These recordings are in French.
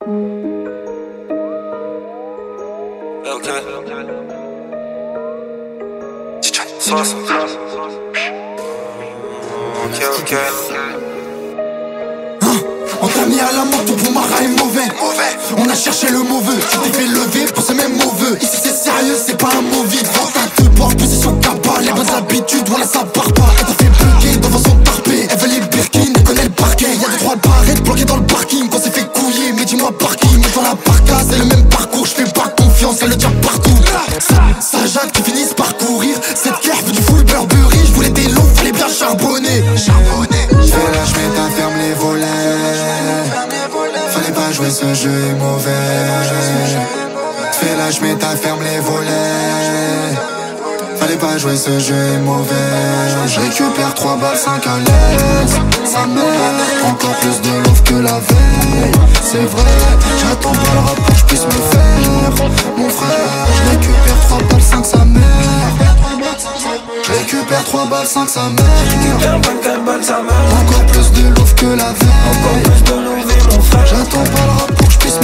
Ok. Sauce. Ok. On t'a mis à la mort, ton boumara est mauvais. On a cherché le mauvais, tu t'es fait lever pour ce même mauvais. Ici c'est sérieux, c'est pas un mot vide. Vente à deux bords, position cabale. Les bonnes habitudes, voilà ça part pas. Elle t'a fait bloquer devant son tarpé. Elle veut les Birkin, elle connaît le parquet. Y'a deux trois barrettes bloquées dans le parking. Quand c'est fait couiller, mais dis-moi par qui. Mais dans la parka, c'est le même parcours. Je fais pas confiance, elle le tient partout. Ça jade qui finissent par courir. Cette kerf du full Burberry. Je voulais des lots, fallait bien charbonner. J'fais la j'mets ta ferme les volets. Fallait pas jouer, ce jeu est mauvais. Fais la j'mets ta ferme les volets. Fallait pas jouer, ce jeu est mauvais. Je récupère 3 balles, 5 à l'aise. Ça mère encore plus de love que la veille. C'est vrai, j'attends pas le rap pour que je puisse me faire. Mon frère, je récupère 3 balles, 5 sa mère. Je récupère 3 balles, 5 sa mère. Encore plus de love que la veille. J'attends pas le rap pour que je puisse me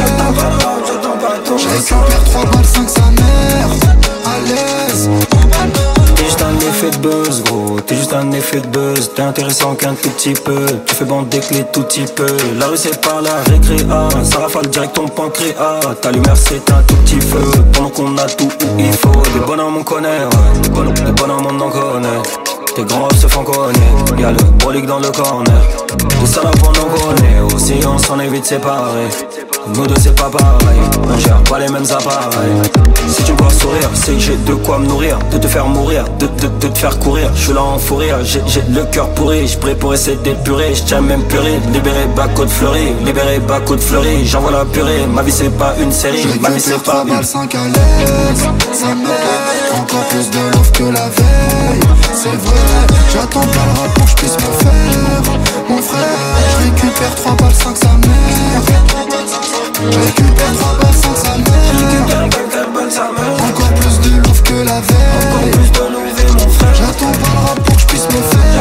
faire. Je récupère 3 balles, 5 sa mère. À l'aise. T'es juste un effet de buzz, gros, t'es juste un effet de buzz. T'es intéressant qu'un tout petit peu, tu fais bander que les tout petit peu. La rue c'est par la récréa, ça rafale direct ton pancréas. Ta lumière c'est un tout petit feu, pendant qu'on a tout où il faut. Des bonhommes on connaît, ouais, des bonhommes on en connaît. Tes grands se font connaître, y'a le brolique dans le corner. Des salopes on en connaît, aussi on s'en est vite séparés. Nous deux c'est pas pareil, on gère pas les mêmes appareils. Si tu me vois sourire, c'est que j'ai de quoi me nourrir. De te faire mourir, de te faire courir. Je suis là en fou rire, j'ai le cœur pourri. J'prie pour essayer d'épurer, j'tiens même purée. Libéré Baco de Fleury, libéré Baco de Fleury. J'envoie la purée, ma vie c'est pas une série. Ma vie c'est pas 3 balles, 5 à l'aise. Ça mère encore plus de love que la veille. C'est vrai, j'attends pas le rap pour que je puisse me faire. Mon frère, je récupère 3 balles, 5 sa mère. Je récupère 3 balles, 5 sa mère. Encore plus de love que la veille. J'attends pas le rap pour que je puisse me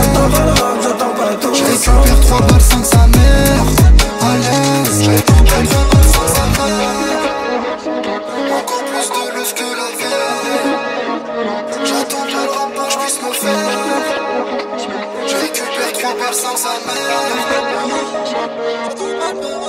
faire. Je récupère 3 balles, 5 sa mère. À l'aise. Je récupère 3 balles, 5 sa mère. Encore plus de love que la veille. J'attends pas le rap pour que je puisse me faire. Je récupère 3 balles, 5 sa mère.